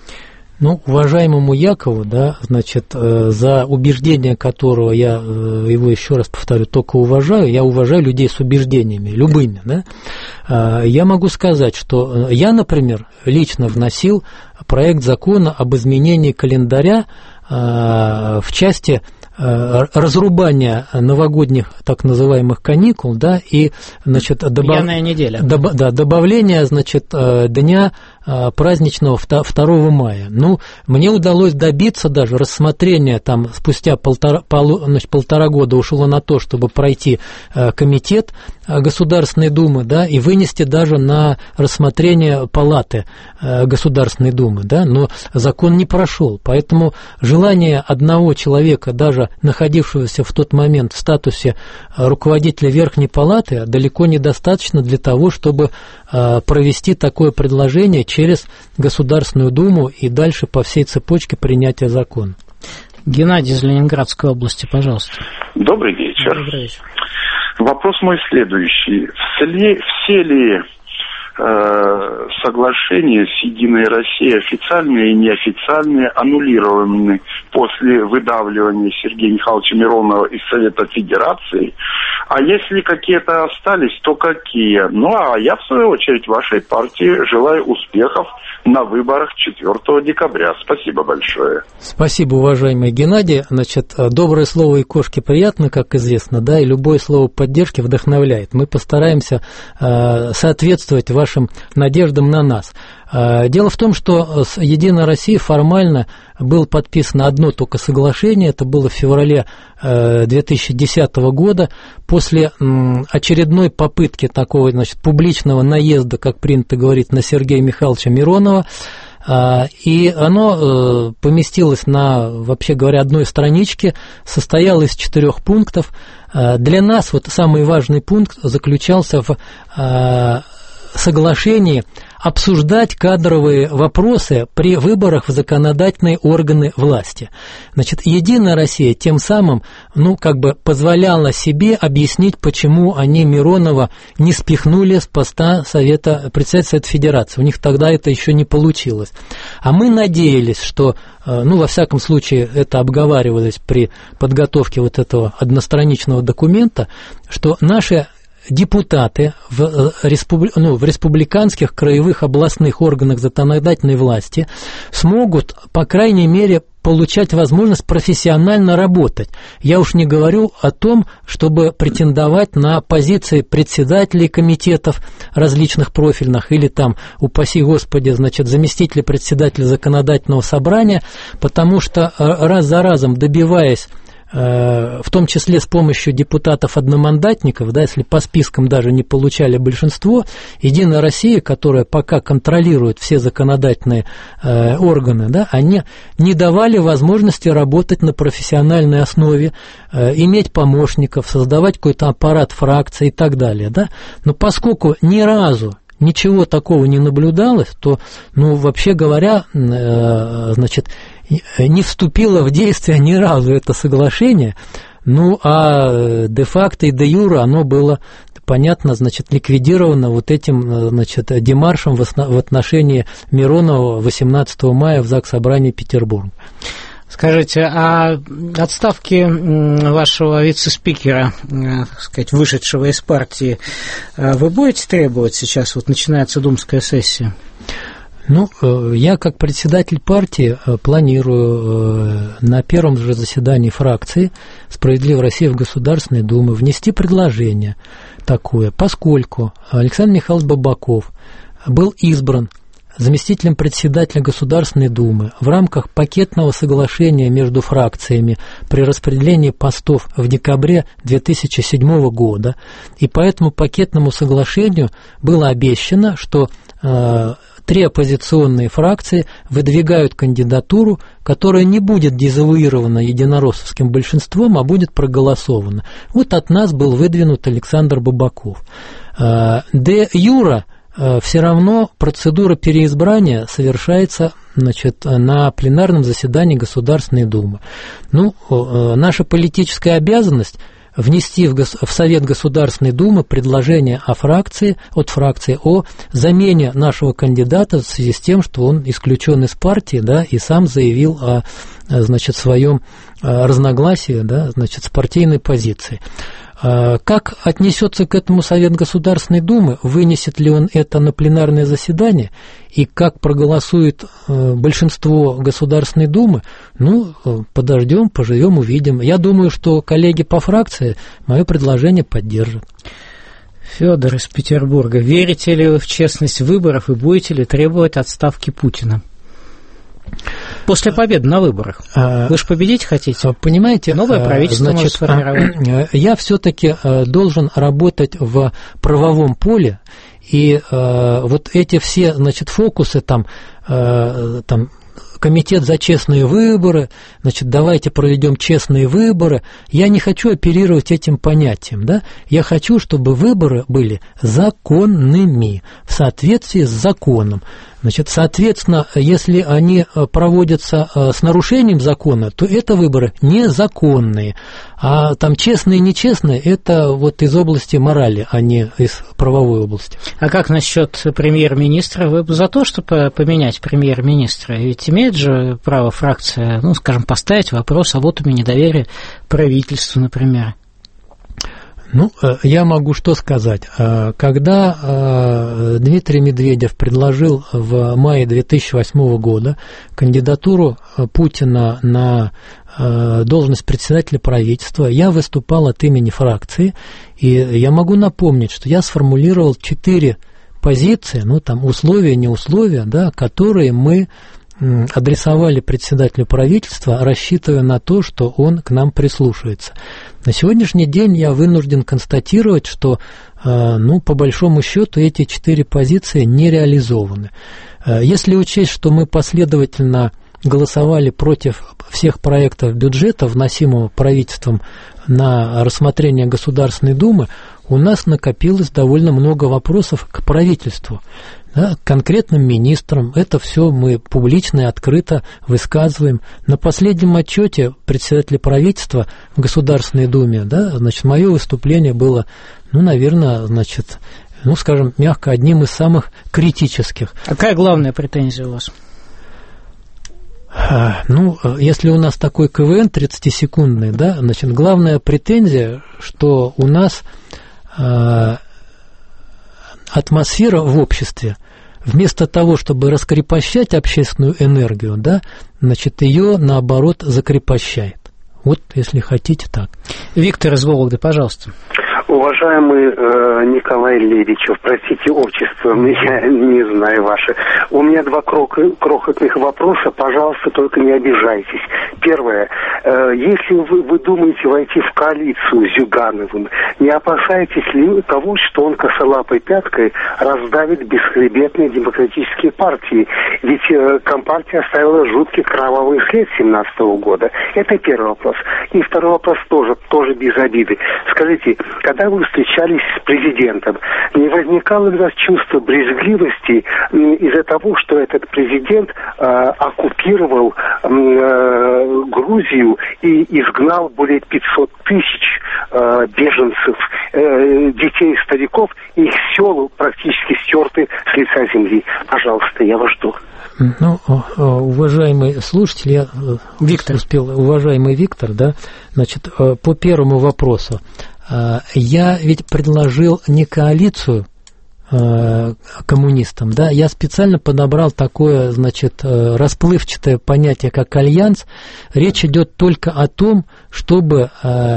Ну, уважаемому Якову, да, значит, за убеждение которого я его, еще раз повторю, только уважаю, я уважаю людей с убеждениями, любыми, да, я могу сказать, что я, например, лично вносил проект закона об изменении календаря в части разрубания новогодних так называемых каникул, да, и, значит, добав... неделя. Доб... да, добавление, значит, дня праздничного второго мая. Ну, мне удалось добиться даже рассмотрения, там, спустя полтора, полу... значит, полтора года ушло на то, чтобы пройти комитет Государственной Думы, да, и вынести даже на рассмотрение Палаты Государственной Думы, да, но закон не прошел, поэтому желание одного человека, даже находившегося в тот момент в статусе руководителя Верхней Палаты, далеко недостаточно для того, чтобы провести такое предложение через Государственную Думу и дальше по всей цепочке принятия закона. Геннадий из Ленинградской области, пожалуйста. Добрый вечер. Добрый вечер. Вопрос мой следующий. Все ли э, соглашения с Единой Россией, официальные и неофициальные, аннулированы после выдавливания Сергея Михайловича Миронова из Совета Федерации? А если какие-то остались, то какие? Ну, а я, в свою очередь, вашей партии желаю успехов на выборах четвёртого декабря. Спасибо большое. Спасибо, уважаемый Геннадий. Значит, доброе слово и кошке приятно, как известно, да, и любое слово поддержки вдохновляет. Мы постараемся э, соответствовать вашим надеждам на нас. Э, дело в том, что с Единой Россией формально было подписано одно только соглашение, это было в феврале э, две тысячи десятого года, после м, очередной попытки такого, значит, публичного наезда, как принято говорить, на Сергея Михайловича Миронова, э, и оно э, поместилось на, вообще говоря, одной страничке, состояло из четырех пунктов. Э, для нас вот самый важный пункт заключался в э, соглашении обсуждать кадровые вопросы при выборах в законодательные органы власти. Значит, «Единая Россия» тем самым, ну, как бы позволяла себе объяснить, почему они Миронова не спихнули с поста Совета, председателя Совета Федерации. У них тогда это еще не получилось. А мы надеялись, что, ну, во всяком случае, это обговаривалось при подготовке вот этого одностраничного документа, что наши депутаты в, республи... ну, в республиканских, краевых, областных органах законодательной власти смогут, по крайней мере, получать возможность профессионально работать. Я уж не говорю о том, чтобы претендовать на позиции председателей комитетов различных профильных или там, упаси Господи, значит, заместителей председателя законодательного собрания, потому что раз за разом, добиваясь, в том числе с помощью депутатов-одномандатников, да, если по спискам даже не получали большинство, «Единая Россия», которая пока контролирует все законодательные э, органы, да, они не давали возможности работать на профессиональной основе, э, иметь помощников, создавать какой-то аппарат фракций и так далее. Да. Но поскольку ни разу ничего такого не наблюдалось, то, ну, вообще говоря, э, значит, не вступило в действие ни разу это соглашение, ну, а де-факто и де-юре оно было, понятно, значит, ликвидировано вот этим, значит, демаршем в отношении Миронова восемнадцатого мая в Заксобрании Петербурга. Скажите, а отставки вашего вице-спикера, так сказать, вышедшего из партии, вы будете требовать сейчас? Вот начинается думская сессия. Ну, я как председатель партии планирую на первом же заседании фракции «Справедливая Россия» в Государственной Думе внести предложение такое, поскольку Александр Михайлович Бабаков был избран заместителем председателя Государственной Думы в рамках пакетного соглашения между фракциями при распределении постов в декабре две тысячи седьмого года, и по этому пакетному соглашению было обещано, что э, три оппозиционные фракции выдвигают кандидатуру, которая не будет дезавуирована единороссовским большинством, а будет проголосована. Вот от нас был выдвинут Александр Бабаков. Э, де юре все равно процедура переизбрания совершается, значит, на пленарном заседании Государственной Думы. Ну, наша политическая обязанность внести в, гос- в Совет Государственной Думы предложение о фракции, от фракции о замене нашего кандидата в связи с тем, что он исключен из партии, да, и сам заявил о, значит, своем разногласии, да, значит, с партийной позицией. Как отнесется к этому Совет Государственной Думы, вынесет ли он это на пленарное заседание, и как проголосует большинство Государственной Думы, ну, подождем, поживем, увидим. Я думаю, что коллеги по фракции мое предложение поддержат. Федор из Петербурга, верите ли вы в честность выборов и будете ли требовать отставки Путина? После победы на выборах. Вы же победить хотите? Понимаете, новое правительство значит, может сформировать. Я все-таки должен работать в правовом поле, и вот эти все, значит, фокусы там, там комитет за честные выборы, значит, давайте проведем честные выборы. Я не хочу оперировать этим понятием, да? Я хочу, чтобы выборы были законными, в соответствии с законом. Значит, соответственно, если они проводятся с нарушением закона, то это выборы незаконные. А там честные и нечестные – это вот из области морали, а не из правовой области. А как насчет премьер-министра? Вы за то, чтобы поменять премьер-министра? Ведь имеет же право фракция, ну, скажем, поставить вопрос о вотуме недоверия правительству, например. Ну, я могу что сказать. Когда Дмитрий Медведев предложил в мае две тысячи восьмого года кандидатуру Путина на должность председателя правительства, я выступал от имени фракции, и я могу напомнить, что я сформулировал четыре позиции, ну, там, условия, не условия, да, которые мы адресовали председателю правительства, рассчитывая на то, что он к нам прислушается. На сегодняшний день я вынужден констатировать, что, ну, по большому счету, эти четыре позиции не реализованы. Если учесть, что мы последовательно голосовали против всех проектов бюджета, вносимого правительством на рассмотрение Государственной Думы, у нас накопилось довольно много вопросов к правительству. да, конкретным министрам. Это все мы публично и открыто высказываем. На последнем отчете председателя правительства в Государственной Думе, да, значит, мое выступление было, ну, наверное, значит, ну, скажем, мягко, одним из самых критических. Какая главная претензия у вас? Ну, если у нас такой КВН тридцатисекундный, да, значит, главная претензия, что у нас э, атмосфера в обществе, вместо того, чтобы раскрепощать общественную энергию, да, значит, ее, наоборот, закрепощает. Вот, если хотите, так. Виктор из Вологды, пожалуйста. Уважаемый э, Николай Левичев, простите, отчество, я не знаю ваше. У меня два крох, крохотных вопроса, пожалуйста, только не обижайтесь. Первое. Э, если вы, вы думаете войти в коалицию с Зюгановым, не опасаетесь ли того, что он косолапой пяткой раздавит бесхребетные демократические партии? Ведь э, Компартия оставила жуткий кровавый след семнадцатого года. Это первый вопрос. И второй вопрос тоже, тоже без обиды. Скажите, когда вы встречались с президентом, не возникало ли у вас чувство брезгливости из-за того, что этот президент э, оккупировал э, Грузию и изгнал более пятьсот тысяч э, беженцев, э, детей и стариков, и их села практически стерты с лица земли? Пожалуйста, я вас жду. Ну, уважаемый слушатель, я Виктор. успел, уважаемый Виктор, да, значит, по первому вопросу. Я ведь предложил не коалицию коммунистам, да, я специально подобрал такое, значит, расплывчатое понятие, как альянс. Речь идет только о том, чтобы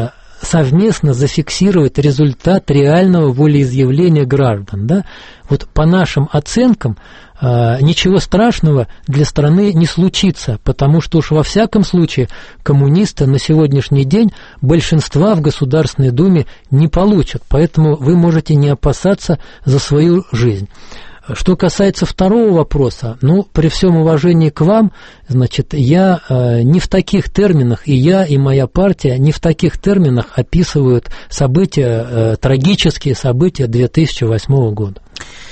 совместно зафиксировать результат реального волеизъявления граждан, да. Вот по нашим оценкам ничего страшного для страны не случится, потому что уж во всяком случае коммунисты на сегодняшний день большинства в Государственной Думе не получат, поэтому вы можете не опасаться за свою жизнь. Что касается второго вопроса, ну, при всем уважении к вам, значит, я э, не в таких терминах, и я, и моя партия не в таких терминах описывают события, э, трагические события две тысячи восьмого года.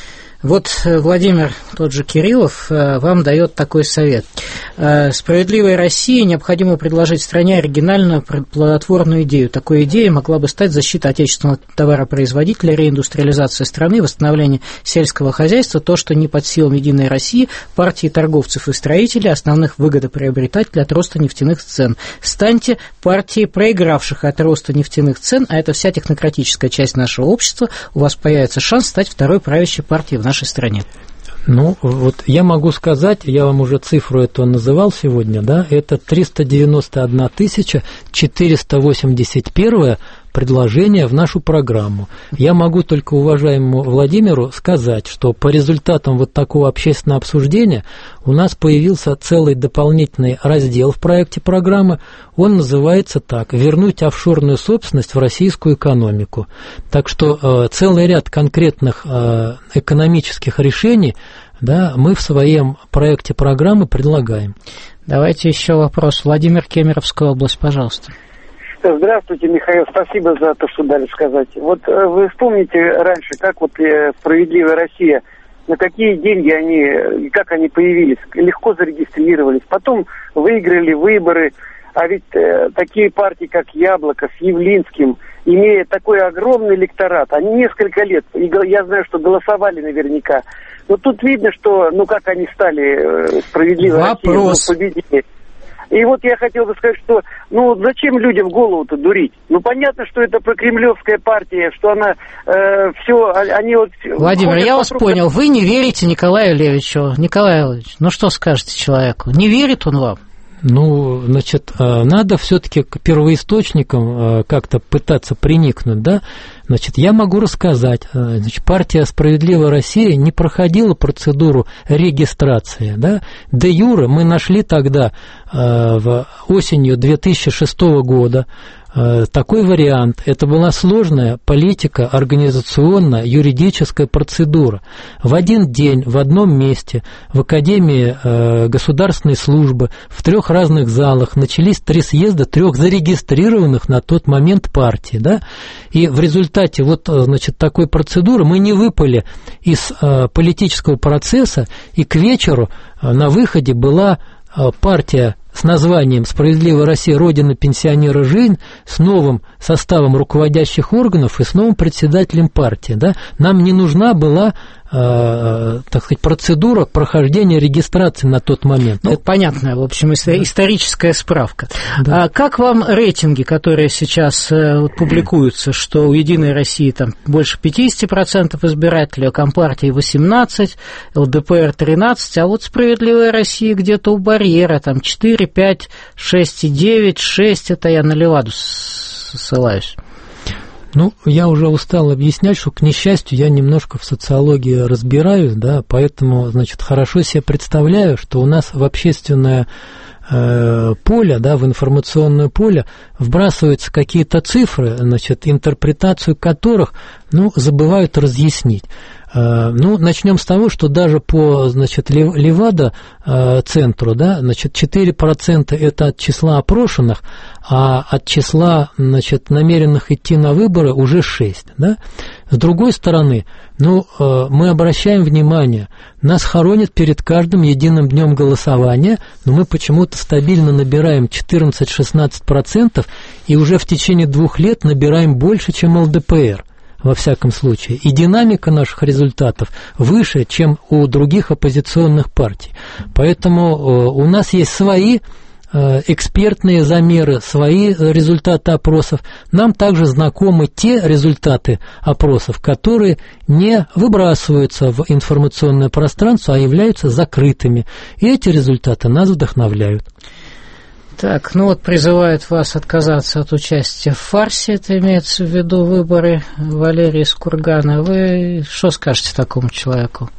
Вот Владимир, тот же Кириллов, вам дает такой совет. Справедливой России необходимо предложить стране оригинальную плодотворную идею. Такой идеей могла бы стать защита отечественного товаропроизводителя, реиндустриализация страны, восстановление сельского хозяйства, то, что не под силам Единой России, партии торговцев и строителей, основных выгодоприобретателей от роста нефтяных цен. Станьте партией проигравших от роста нефтяных цен, а это вся технократическая часть нашего общества, у вас появится шанс стать второй правящей партией в нашей стране. Ну, вот я могу сказать, я вам уже цифру эту называл сегодня, да, это триста девяносто одна тысяча четыреста восемьдесят первое предложение в нашу программу. Я могу только уважаемому Владимиру сказать, что по результатам вот такого общественного обсуждения у нас появился целый дополнительный раздел в проекте программы. Он называется так: «Вернуть офшорную собственность в российскую экономику». Так что э, целый ряд конкретных э, экономических решений, да, мы в своем проекте программы предлагаем. Давайте еще вопрос. Владимир, Кемеровская область, пожалуйста. Здравствуйте, Михаил, спасибо за то, что дали сказать. Вот вы вспомните раньше, как вот «Справедливая Россия», на какие деньги они, как они появились, легко зарегистрировались, потом выиграли выборы, а ведь э, такие партии, как «Яблоко» с Явлинским, имея такой огромный электорат, они несколько лет, и я знаю, что голосовали наверняка, но тут видно, что, ну как они стали э, «Справедливой Россией», ну, победили. И вот я хотел бы сказать, что, ну, зачем людям голову-то дурить? Ну, понятно, что это прокремлевская партия, что она э, все, они вот... Владимир, я вас понял, вы не верите Николаю Левичу. Николай Левич, ну что скажете человеку? Не верит он вам? Ну, значит, надо все-таки к первоисточникам как-то пытаться приникнуть, да? Значит, я могу рассказать, значит, партия «Справедливая Россия» не проходила процедуру регистрации, да? Де юре мы нашли тогда в осенью две тысячи шестого года такой вариант. Это была сложная политика, организационная, юридическая процедура. В один день, в одном месте, в Академии э, государственной службы, в трех разных залах начались три съезда трех зарегистрированных на тот момент партий. Да? И в результате результате вот, значит, такой процедуры мы не выпали из политического процесса, и к вечеру на выходе была партия с названием «Справедливая Россия. Родина, пенсионера, жизнь», с новым составом руководящих органов и с новым председателем партии. Да? Нам не нужна была, э, так сказать, процедура прохождения регистрации на тот момент. Ну, это понятно, в общем, историческая справка. Да. А как вам рейтинги, которые сейчас э, вот, публикуются, что у «Единой России» там больше пятьдесят процентов избирателей, у Компартии восемнадцать процентов, эл дэ пэ эр тринадцать процентов, а вот «Справедливая Россия» где-то у барьера, там четыре, пять, шесть и девять, шесть, это я на Леваду ссылаюсь. Ну, я уже устал объяснять, что, к несчастью, я немножко в социологии разбираюсь, да, поэтому, значит, хорошо себе представляю, что у нас в общественное э, поле, да, в информационное поле вбрасываются какие-то цифры, значит, интерпретацию которых, ну, забывают разъяснить. Ну, начнем с того, что даже по, значит, Левада центру, да, значит, четыре процента это от числа опрошенных, а от числа, значит, намеренных идти на выборы уже шесть, да. С другой стороны, ну, мы обращаем внимание, нас хоронят перед каждым единым днем голосования, но мы почему-то стабильно набираем четырнадцать-шестнадцать процентов и уже в течение двух лет набираем больше, чем эл дэ пэ эр. Во всяком случае, и динамика наших результатов выше, чем у других оппозиционных партий. Поэтому э, у нас есть свои э, экспертные замеры, свои результаты опросов. Нам также знакомы те результаты опросов, которые не выбрасываются в информационное пространство, а являются закрытыми. И эти результаты нас вдохновляют. Так, ну вот призывают вас отказаться от участия в фарсе, это имеется в виду выборы Валерия из Кургана. Вы что скажете такому человеку?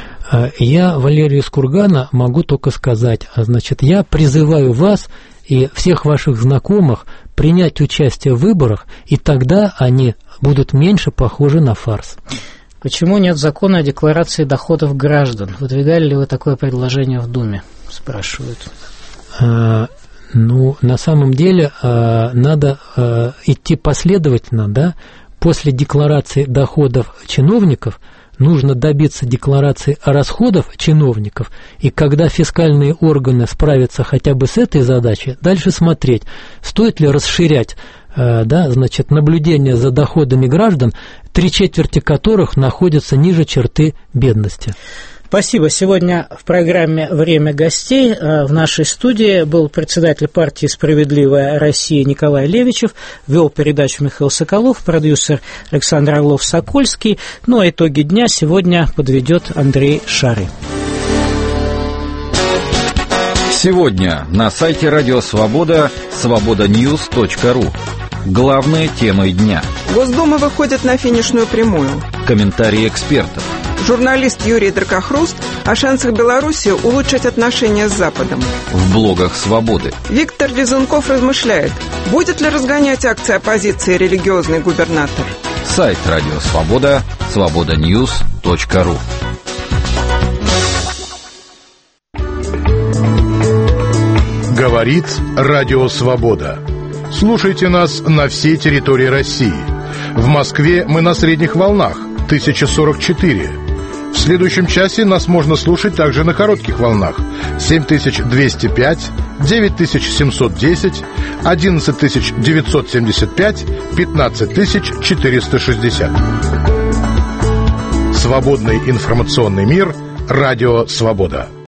Я Валерию из Кургана могу только сказать, значит, я призываю вас и всех ваших знакомых принять участие в выборах, и тогда они будут меньше похожи на фарс. Почему нет закона о декларации доходов граждан? Выдвигали ли вы такое предложение в Думе? Спрашивают. Ну, на самом деле, э, надо э, идти последовательно, да. После декларации доходов чиновников нужно добиться декларации расходов чиновников, и когда фискальные органы справятся хотя бы с этой задачей, дальше смотреть, стоит ли расширять, э, да, значит, наблюдение за доходами граждан, три четверти которых находятся ниже черты бедности. Спасибо. Сегодня в программе «Время гостей» в нашей студии был председатель партии «Справедливая Россия» Николай Левичев, вел передачу Михаил Соколов, продюсер Александр Орлов-Сокольский. Ну а итоги дня сегодня подведет Андрей Шары. Сегодня на сайте Радио Свобода свобода ньюс точка ру. Главные темы дня. Госдума выходит на финишную прямую. Комментарии экспертов. Журналист Юрий Дракохруст о шансах Беларуси улучшить отношения с Западом. В блогах «Свободы». Виктор Резунков размышляет, будет ли разгонять акции оппозиции религиозный губернатор. Сайт Радио Свобода свобода ньюс точка ру. Говорит Радио Свобода. Слушайте нас на всей территории России. В Москве мы на средних волнах тысяча сорок четыре. В следующем часе нас можно слушать также на коротких волнах семь тысяч двести пять, девять тысяч семьсот десять, одиннадцать тысяч девятьсот семьдесят пять, пятнадцать тысяч четыреста шестьдесят. Свободный информационный мир. Радио Свобода.